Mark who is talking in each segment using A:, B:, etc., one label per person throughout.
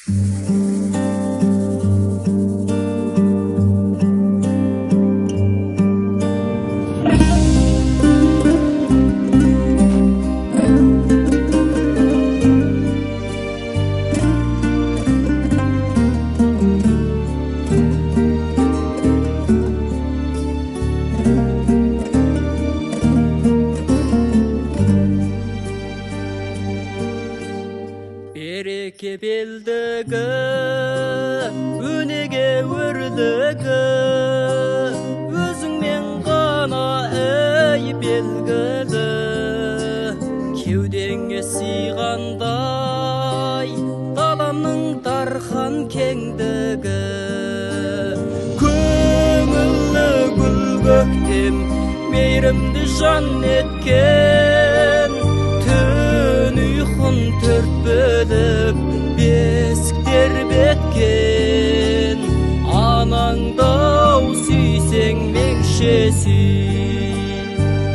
A: Береке белдігі, өнеге өрлігі, өзіңмен ғана әй белгілі. Кеудеңе сыйғандай, даламның дархан кеңдігі. Көңілі гүл көктем, мейірімді жан еткен, ұйқын төрт бөліп бесіктер беткен. Анаңдау сүйсең меңшесін,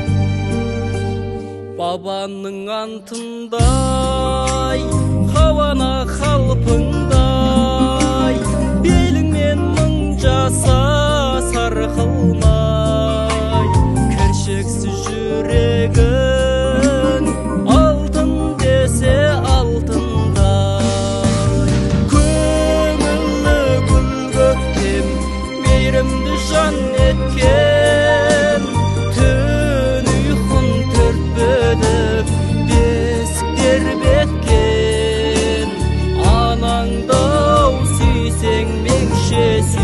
A: бабаның антындай, хауана қалпыңдай, беліңмен мың жаса сарқылмай, кіршіксіз жүрегің алтындай. Көңілі гүл көктем, мейірімді жан еткен, түн ұйқын төрт бөліп бесіктер беткен. Анаңдау сүйсең меңшесін,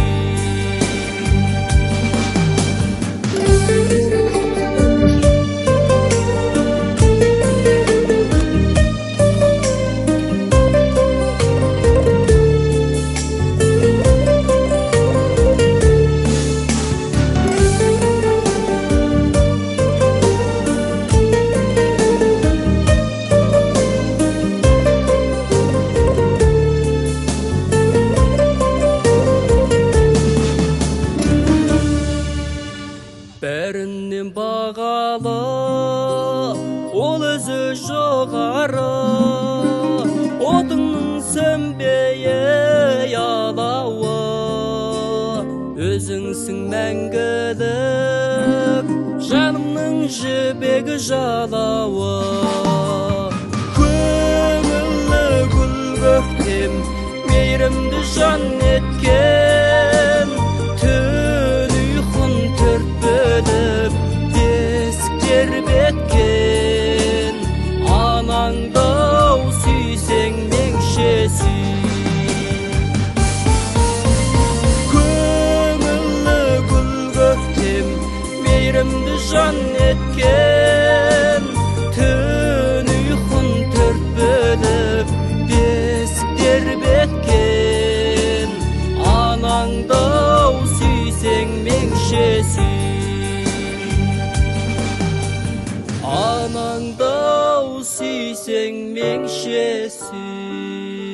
A: бәрінен бағалы, ол өзі жоғары, отыңның сөнбей алауы, өзіңсің мәңгілік, жанымның жібегі жалауы. Көңілі гүл көктем, мейірімді жан еткен, түн ұйқын төрт бөліп бесіктер беткен. Анаңдау сүйсең меңшесін, көңілі гүл көктем, мейірімді жан еткен, түн ұйқын төрт бөліп бесіктер беткен. Анаңдау сүйсең меңшесін, анаңдау сүйсең меңшесін.